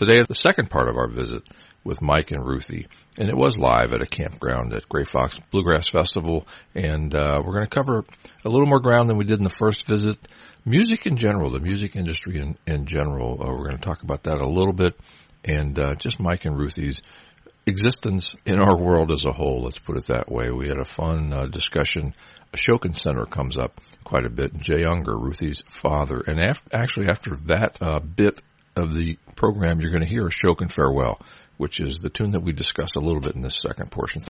Today, the second part of our visit with Mike and Ruthie, and it was live at a campground at Gray Fox Bluegrass Festival, and we're going to cover a little more ground than we did in the first visit. Music in general, the music industry in general, we're going to talk about that a little bit, and just Mike and Ruthie's existence in our world as a whole, let's put it that way. We had a fun discussion. Ashokan Center comes up quite a bit. Jay Unger, Ruthie's father, and after that bit of the program, you're going to hear Ashokan Farewell, which is the tune that we discuss a little bit in this second portion.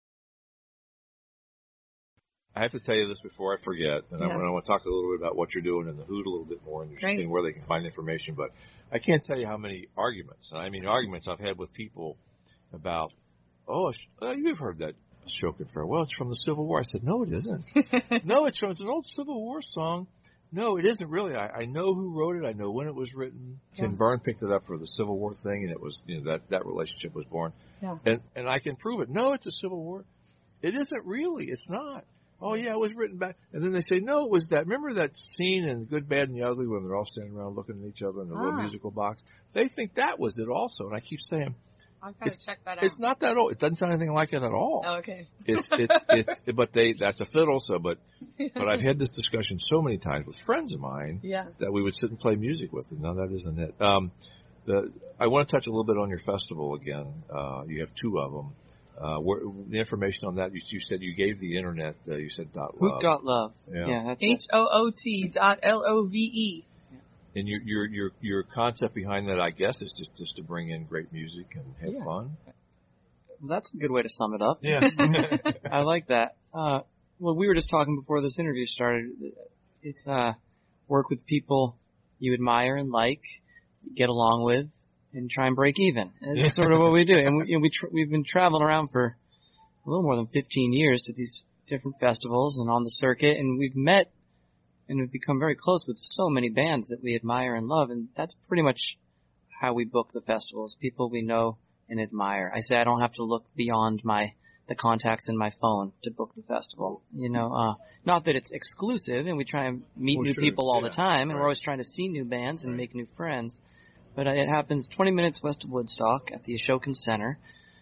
I have to tell you this before I forget, and I want to talk a little bit about what you're doing in the Hoot a little bit more and where they can find information, but I can't tell you how many arguments, and I mean arguments I've had with people about, you've heard that Ashokan Farewell, it's from the Civil War. I said, no, it isn't. No, it's an old Civil War song. No, it isn't really. I know who wrote it. I know when it was written. Ken Byrne picked it up for the Civil War thing, and it was, that relationship was born. Yeah. And I can prove it. No, it's a Civil War. It isn't really. It's not. Oh, yeah, it was written back. And then they say, no, it was that. Remember that scene in Good, Bad, and the Ugly when they're all standing around looking at each other in the little musical box? They think that was it also. And I keep saying, I've got to check that out. It's not that old. It doesn't sound anything like it at all. Oh, okay. That's a fiddle, but I've had this discussion so many times with friends of mine that we would sit and play music with, and no, that isn't it. I want to touch a little bit on your festival again. You have two of them. The information on that, you said you gave the internet, you said .love. Hoot.love. Yeah, that's HOOT.LOVE. And your concept behind that, I guess, is just to bring in great music and have fun. Well, that's a good way to sum it up. Yeah. I like that. Well, we were just talking before this interview started. It's work with people you admire and like, get along with, and try and break even. It's sort of what we do. And we've been traveling around for a little more than 15 years to these different festivals and on the circuit, and we've met and we've become very close with so many bands that we admire and love, and that's pretty much how we book the festivals, people we know and admire. I say I don't have to look beyond the contacts in my phone to book the festival. Not that it's exclusive, and we try and meet new people all the time, and we're always trying to see new bands and make new friends. But it happens 20 minutes west of Woodstock at the Ashokan Center,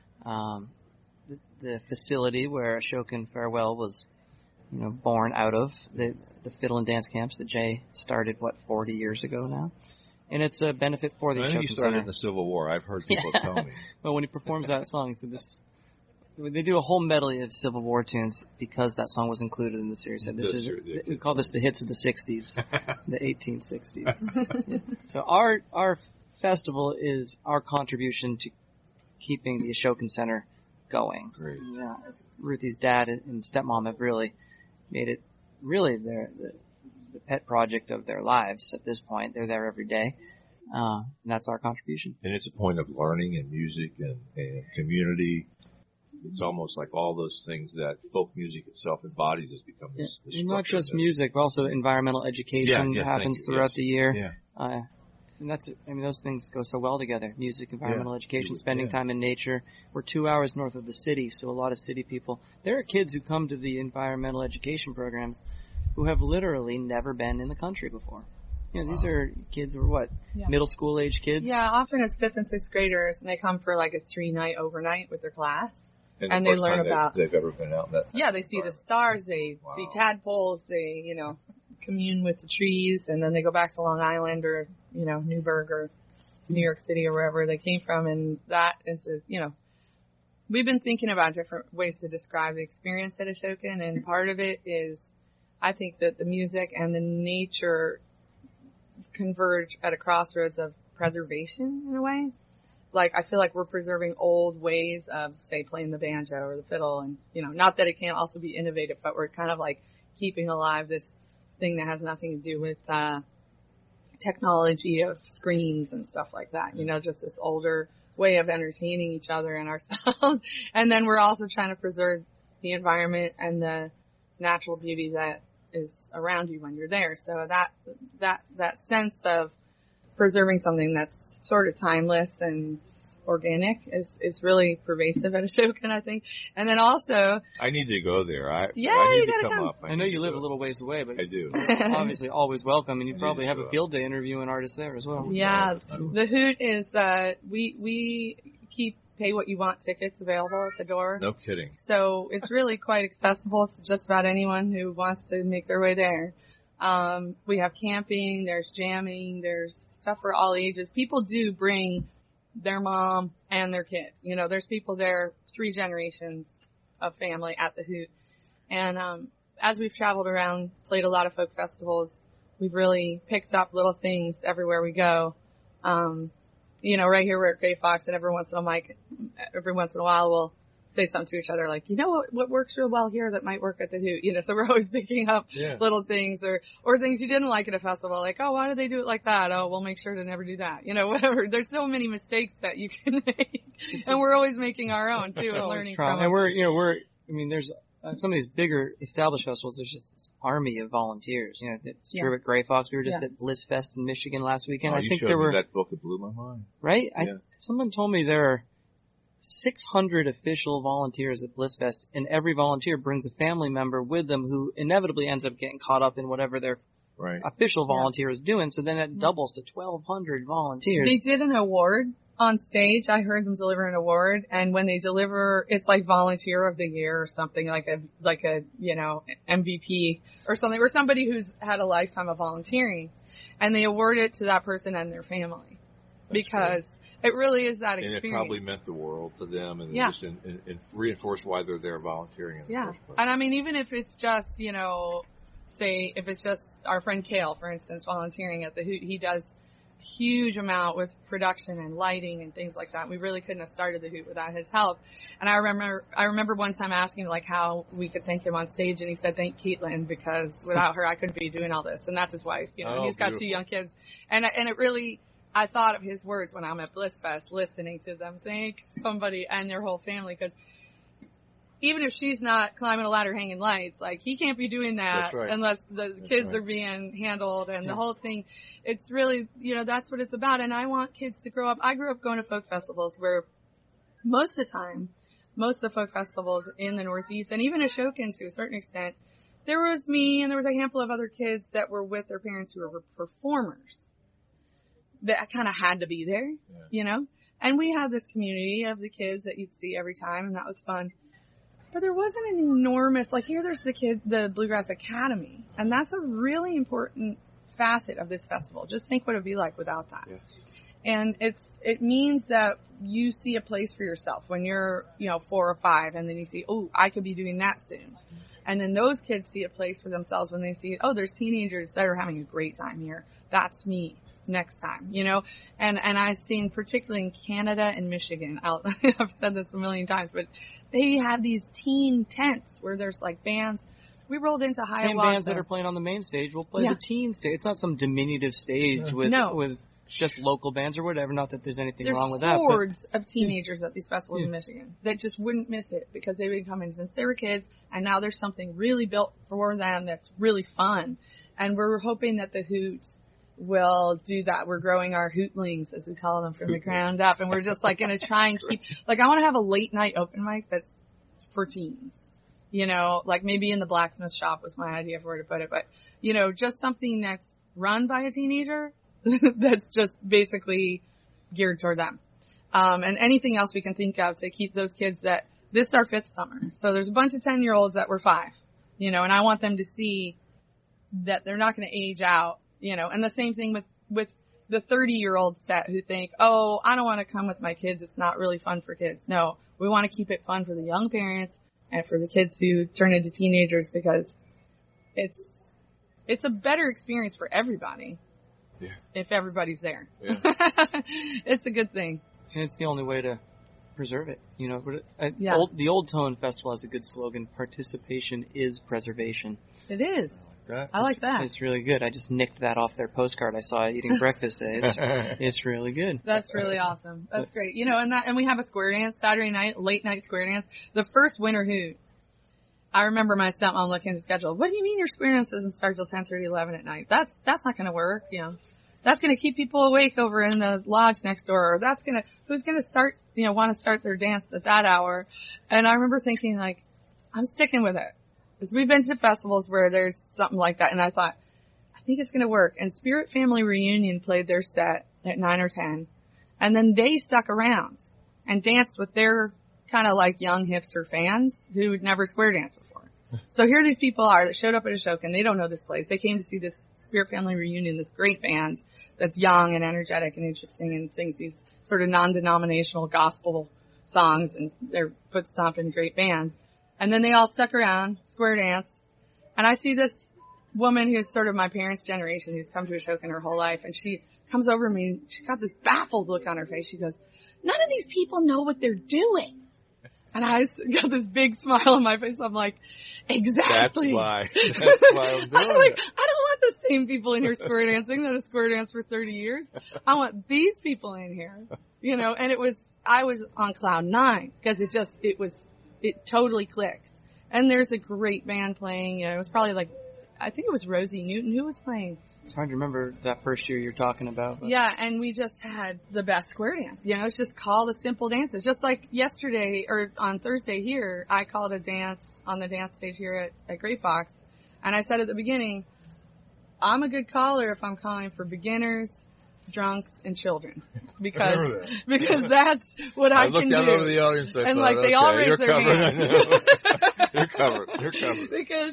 the facility where Ashokan Farewell was, born out of, the fiddle and dance camps that Jay started, 40 years ago now. And it's a benefit for the Ashokan Center. I think he started in the Civil War. I've heard people tell me. Well, when he performs that song, they do a whole medley of Civil War tunes because that song was included in the series. We call this the hits of the 60s, the 1860s. So our festival is our contribution to keeping the Ashokan Center going. Great. Yeah, Ruthie's dad and stepmom have really made it the pet project of their lives at this point. They're there every day. And that's our contribution. And it's a point of learning and music and community. It's almost like all those those that folk music itself embodies has become this not just music, but also environmental education happens throughout the year. Yeah. And those things go so well together. Music, environmental education, spending time in nature. We're 2 hours north of the city, so a lot of city people. There are kids who come to the environmental education programs who have literally never been in the country before. These are kids who are middle school age kids? Yeah, often it's 5th and 6th graders, and they come for a 3-night overnight with their class. And they learn about... They've ever been out that... Yeah, they see the stars, they see tadpoles, they, commune with the trees, and then they go back to Long Island or, Newburgh or New York City or wherever they came from, and that is, we've been thinking about different ways to describe the experience at Ashokan, and part of it is, I think that the music and the nature converge at a crossroads of preservation in a way. I feel like we're preserving old ways of, say, playing the banjo or the fiddle, and, not that it can't also be innovative, but we're kind of keeping alive this thing that has nothing to do with, technology of screens and stuff like that, just this older way of entertaining each other and ourselves. And then we're also trying to preserve the environment and the natural beauty that is around you when you're there. So that sense of preserving something that's sort of timeless and organic is really pervasive at Ashokan, I think. And then also, I need to go there. I need you to gotta come. up. I know you live a little ways away, but I do. Obviously always welcome, and you probably have a field day interviewing artists there as well. Yeah, the Hoot is we keep pay what you want tickets available at the door. No kidding. So it's really quite accessible to just about anyone who wants to make their way there. We have camping, there's jamming, there's stuff for all ages. People do bring their mom and their kid. You know, there's people there, 3 generations of family at the Hoot. And as we've traveled around, played a lot of folk festivals, we've really picked up little things everywhere we go. You know, right here we're at Gray Fox, and every once in a while we'll say something to each other like, you know what works real well here that might work at the Hoot? You know, so we're always picking up little things or things you didn't like at a festival, like, oh, why do they do it like that? Oh, we'll make sure to never do that. You know, whatever. There's so many mistakes that you can make, and we're always making our own too and learning from them. And there's some of these bigger established festivals, there's just this army of volunteers. You know, it's true at Gray Fox. We were just at Bliss Fest in Michigan last weekend. Oh, I think there were that book that blew my mind. Right? Yeah. Someone told me there are 600 official volunteers at Bliss Fest, and every volunteer brings a family member with them who inevitably ends up getting caught up in whatever their official volunteer is doing. So then that doubles to 1,200 volunteers. They did an award on stage. I heard them deliver an award, and when they deliver, it's like Volunteer of the Year or something, like a you know, MVP or something, or somebody who's had a lifetime of volunteering, and they award it to that person and their family. Because it really is that experience. And it probably meant the world to them, and just and reinforced why they're there volunteering in the first place. And I mean, even if it's just, you know, say if it's just our friend Kale, for instance, volunteering at the Hoot, he does huge amount with production and lighting and things like that. We really couldn't have started the Hoot without his help. And I remember one time asking like how we could thank him on stage, and he said, thank Caitlin, because without her I couldn't be doing all this. And that's his wife. You know, he's got beautiful. 2 young kids. And it really, I thought of his words when I'm at Bliss Fest, listening to them thank somebody and their whole family, because even if she's not climbing a ladder hanging lights, like he can't be doing that unless the kids are being handled and the whole thing. It's really, you know, that's what it's about. And I want kids to grow up. I grew up going to folk festivals where most of the time, most of the folk festivals in the Northeast and even Ashokan to a certain extent, there was me and there was a handful of other kids that were with their parents who were performers that kind of had to be there, you know, and we had this community of the kids that you'd see every time, and that was fun. But there wasn't an enormous, like here there's the Bluegrass Academy, and that's a really important facet of this festival. Just think what it'd be like without that. Yes. And it means that you see a place for yourself when you're, you know, 4 or 5, and then you see, oh, I could be doing that soon. And then those kids see a place for themselves when they see, oh, there's teenagers that are having a great time here. That's me next time, you know? And I've seen, particularly in Canada and Michigan, I've said this a million times, but they have these teen tents where there's like bands. We rolled into Hiawatha. Same bands that are playing on the main stage will play the teen stage. It's not some diminutive stage with just local bands or whatever. Not that there's anything wrong with that. There's hordes of teenagers at these festivals in Michigan that just wouldn't miss it because they've been coming since they were kids, and now there's something really built for them that's really fun. And we're hoping that the Hoot will do that. We're growing our Hootlings, as we call them, from the ground up, and we're just like going to try and keep, like I want to have a late night open mic that's for teens, you know, like maybe in the blacksmith shop was my idea of where to put it, but you know, just something that's run by a teenager that's just basically geared toward them. And anything else we can think of to keep those kids that this is our 5th summer. So there's a bunch of 10-year-olds that were 5, you know, and I want them to see that they're not going to age out. You know, and the same thing with the 30-year-old set who think, oh, I don't want to come with my kids. It's not really fun for kids. No, we want to keep it fun for the young parents and for the kids who turn into teenagers, because it's a better experience for everybody if everybody's there. Yeah. It's a good thing. And it's the only way to preserve it. You know, the Old Tone Festival has a good slogan: participation is preservation. It is. I like that. It's really good. I just nicked that off their postcard I saw eating breakfast today. It's really good. That's really awesome. That's great. You know, and we have a square dance Saturday night, late night square dance. The first winter Hoot. I remember my stepmom looking at the schedule. What do you mean your square dance doesn't start till 10:30, 11 at night? That's not going to work, you know. that's going to keep people awake over in the lodge next door, or who's going to start, want to start their dance at that hour. And I remember thinking like, I'm sticking with it. Because we've been to festivals where there's something like that, and I thought, I think it's going to work. And Spirit Family Reunion played their set at 9 or 10, and then they stuck around and danced with their kind of like young hipster fans who'd never square danced before. So here these people are that showed up at Ashoka, and they don't know this place. They came to see this Spirit Family Reunion, this great band that's young and energetic and interesting and sings these sort of non-denominational gospel songs, and they're foot stomping great band. And then they all stuck around, square danced, and I see this woman who's sort of my parents' generation who's come to Ashoka in her whole life, and she comes over to me and she's got this baffled look on her face. She goes, none of these people know what they're doing. And I got this big smile on my face. I'm like, exactly. That's why I'm doing I'm like, it. I don't want the same people in here square dancing that have square danced for 30 years. I want these people in here, and I was on cloud 9 because it totally clicked. And there's a great band playing, it was probably like, I think it was Rosie Newton who was playing. It's hard to remember that first year you're talking about. But. Yeah, and we just had the best square dance. It's just called a simple dances. Just like yesterday, or on Thursday here, I called a dance on the dance stage here at Great Fox. And I said at the beginning, I'm a good caller if I'm calling for beginners, drunks, and children. Because that's what I can do. I looked out over the audience and thought, they all raised their hands. You're covered. Because,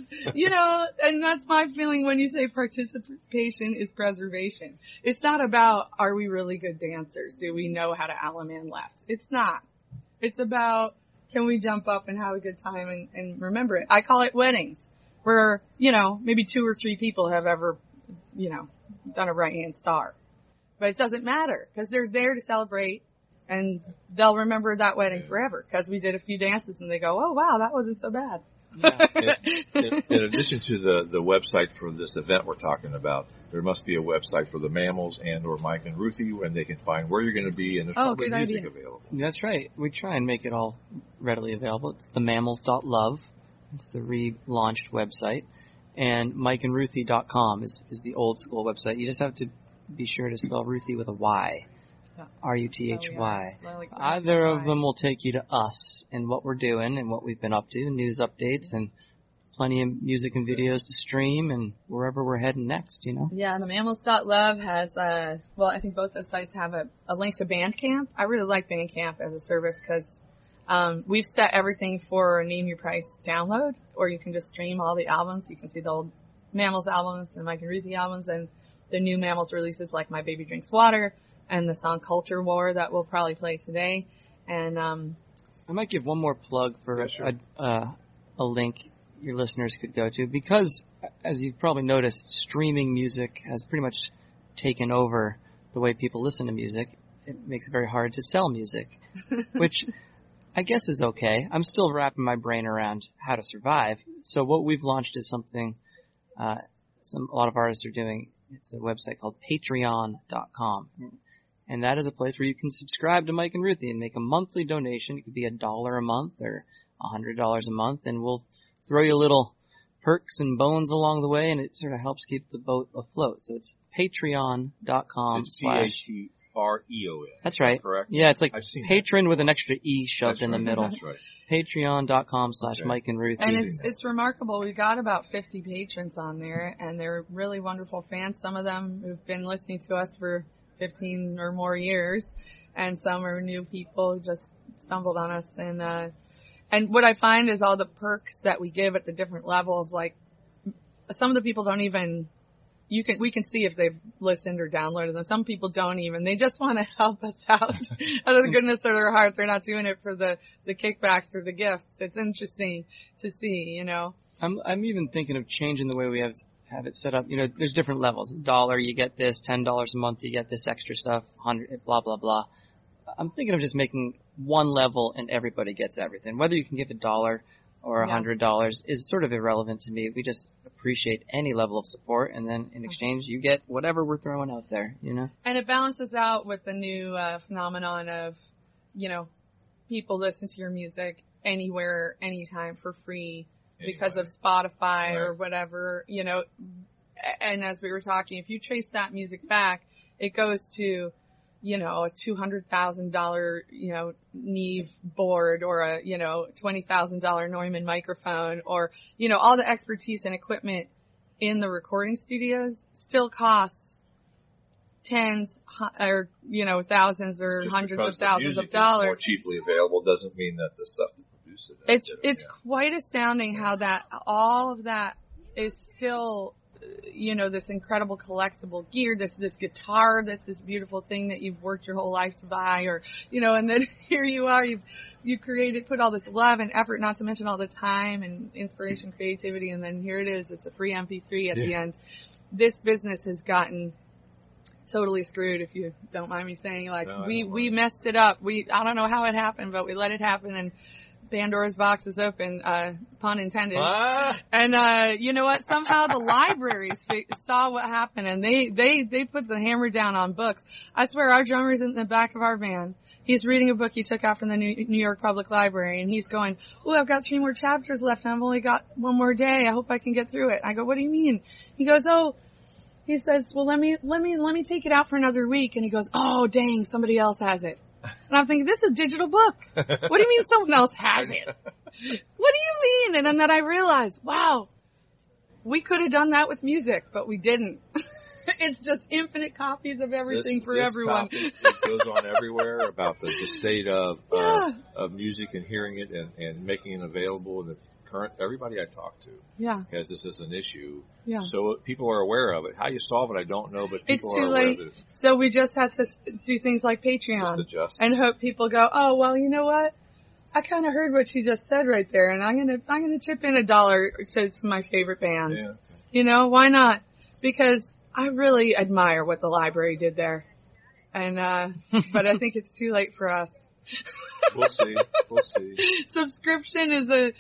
and that's my feeling when you say participation is preservation. It's not about, are we really good dancers? Do we know how to Alaman left? It's not. It's about, can we jump up and have a good time and remember it? I call it weddings, where, maybe 2 or 3 people have ever, done a right-hand star. But it doesn't matter, because they're there to celebrate, and they'll remember that wedding forever, because we did a few dances and they go, oh wow, that wasn't so bad. Yeah. In addition to the website for this event we're talking about, there must be a website for the Mammals and or Mike and Ruthie, when they can find where you're going to be, and there's probably music available. That's right. We try and make it all readily available. It's themammals.love. It's the relaunched website. And mikeandruthie.com is the old school website. You just have to be sure to spell Ruthie with a Y. R-U-T-H-Y. Either of them will take you to us and what we're doing and what we've been up to, news updates and plenty of music and videos to stream and wherever we're heading next, Yeah, the Mammals.love has, I think both those sites have a link to Bandcamp. I really like Bandcamp as a service because we've set everything for Name Your Price download, or you can just stream all the albums. You can see the old Mammals albums, the Mike and Ruthie albums, and the new Mammals releases like My Baby Drinks Water and the song Culture War that we'll probably play today. And I might give one more plug for a link your listeners could go to, because as you've probably noticed, streaming music has pretty much taken over the way people listen to music. It makes it very hard to sell music, which I guess is okay. I'm still wrapping my brain around how to survive. So what we've launched is something a lot of artists are doing. It's a website called Patreon.com. And that is a place where you can subscribe to Mike and Ruthie and make a monthly donation. It could be $1 a month or $100 a month, and we'll throw you little perks and bones along the way, and it sort of helps keep the boat afloat. So it's Patreon.com. It's Patreon. That's right. Correct? Yeah, it's like patron that. With an extra E shoved in the middle. That's right. Patreon.com/Mike and Ruthie. And it's remarkable. We've got about 50 patrons on there, and they're really wonderful fans. Some of them who've been listening to us for 15 or more years, and some are new people who just stumbled on us. And what I find is all the perks that we give at the different levels, like some of the people don't even, we can see if they've listened or downloaded them. Some people don't even. They just want to help us out out of the goodness of their heart. They're not doing it for the kickbacks or the gifts. It's interesting to see, I'm even thinking of changing the way we have it set up. There's different levels. $1, you get this. $10 a month, you get this extra stuff. 100, blah, blah, blah. I'm thinking of just making one level and everybody gets everything. Whether you can give $1 or $100 is sort of irrelevant to me. We just appreciate any level of support, and then in exchange you get whatever we're throwing out there, And it balances out with the new phenomenon of, people listen to your music anywhere, anytime for free because of Spotify or whatever, And as we were talking, if you trace that music back, it goes to, you know, a $200,000, you know, Neve board or a, you know, $20,000 Neumann microphone or, you know, all the expertise and equipment in the recording studios still costs tens or, you know, thousands or Just hundreds because of thousands the of dollars. more cheaply available doesn't mean that the stuff to produce it. It's quite astounding how that, all of that is still, you know, this incredible collectible gear, this guitar, that's this beautiful thing that you've worked your whole life to buy, or, you know, and then here you are, you created, put all this love and effort, not to mention all the time and inspiration, creativity, and then here it is, it's a free MP3 at the end. This business has gotten totally screwed, if you don't mind me saying. Like, no, we messed it up. I don't know how it happened, but we let it happen, and Pandora's box is open, pun intended. And, you know what? Somehow the libraries saw what happened, and they put the hammer down on books. I swear, our drummer's in the back of our van. He's reading a book he took out from the New York Public Library, and he's going, "Oh, I've got 3 more chapters left, and I've only got 1 more day. I hope I can get through it." I go, "What do you mean?" He goes, he says, "Well, let me take it out for another week." And he goes, "Oh, dang, somebody else has it." And I'm thinking, this is a digital book. What do you mean someone else has it? What do you mean? And then I realized, wow, we could have done that with music, but we didn't. It's just infinite copies of everything for everyone. It goes on everywhere about the state of music and hearing it and making it available. And it's current. Everybody I talk to has this as an issue. Yeah. So people are aware of it. How you solve it, I don't know, but people are aware of it. So we just have to do things like Patreon and hope people go, "Oh, well, you know what? I kind of heard what you just said right there, and I'm gonna chip in $1 to my favorite bands." Yeah, okay. You know, why not? Because I really admire what the library did there, and but I think it's too late for us. We'll see. Subscription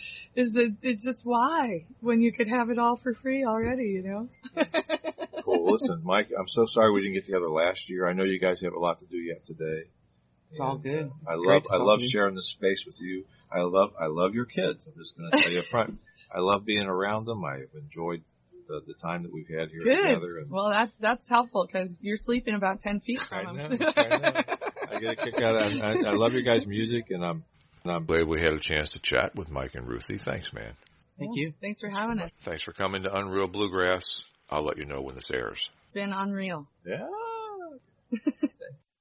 it's just why when you could have it all for free already, you know? Cool. Listen, Mike, I'm so sorry we didn't get together last year. I know you guys have a lot to do yet today. It's all good. I love sharing this space with you. I love your kids. I'm just going to tell you up front. I love being around them. I've enjoyed the time that we've had here together. And well, that's helpful because you're sleeping about 10 feet from them. I know. I get a kick out of it. I love your guys' music, and I'm glad we had a chance to chat with Mike and Ruthie. Thanks, man. Thank you. Thanks for having us. Thanks for coming to Unreal Bluegrass. I'll let you know when this airs. Been unreal. Yeah.